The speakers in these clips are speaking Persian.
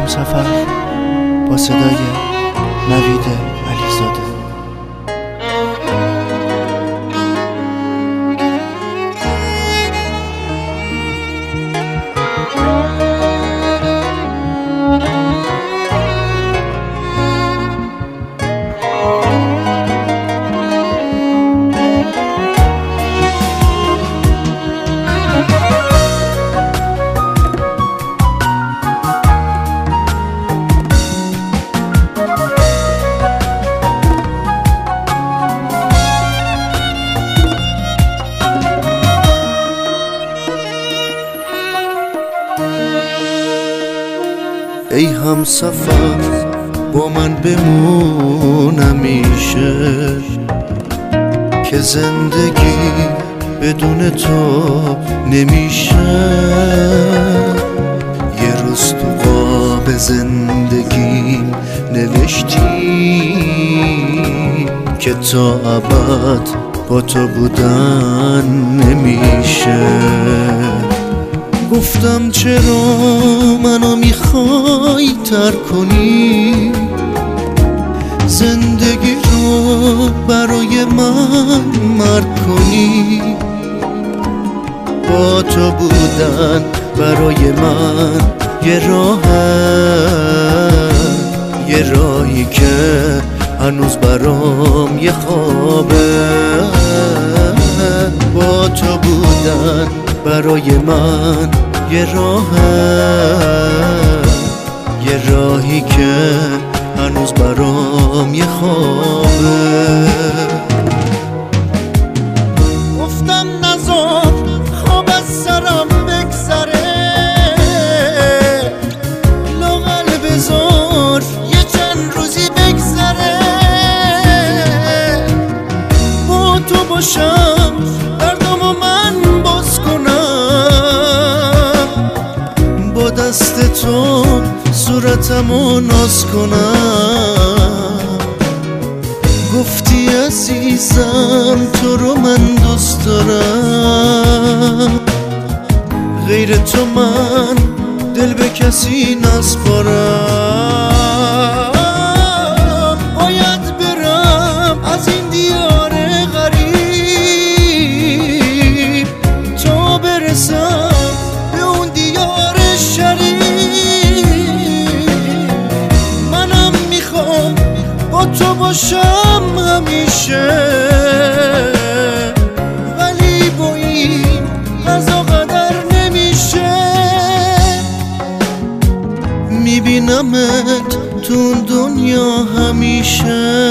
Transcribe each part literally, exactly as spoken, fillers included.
همسفر با صدای نوید علیزاده. ای همسفر با من بمون همیشه، که زندگی بدون تو نمیشه. یه روز تو قاب زندگیم نوشتی که تا ابد با تو بودن نمیشه. گفتم چرا منو میخوای ترک کنی، زندگی رو برای من مرگ کنی. با تو بودن برای من یه راهه، یه راهی که هنوز برام یه خوابه. با تو بودن برای من یه راهه، یه راهی که هنوز برام یه خوابه. گفتم نذار خواب از سرم بگذره، لااقل بذار یه چند روزی بگذره. با تو باشم دردامو من باز کنم، با دست تو صورتمو ناز کنم. گفتی عزیزم تو رو من دوست دارم، غیر تو من دل به کسی نسپارم. باید برم از این دیار غریب تا برسم به اون دیار شریف. منم میخوام با تو باشم همیشه، ولی با این قضا قدر نمیشه. میبینمت تو اون دنیا همیشه،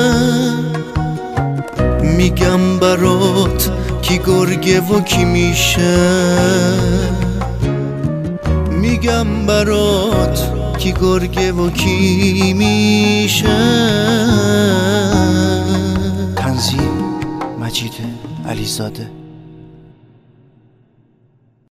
میگم برات کی گرگه و کی میشه. میگم برات کی گرگه و کی میشه. تنظیم مجید علیزاده.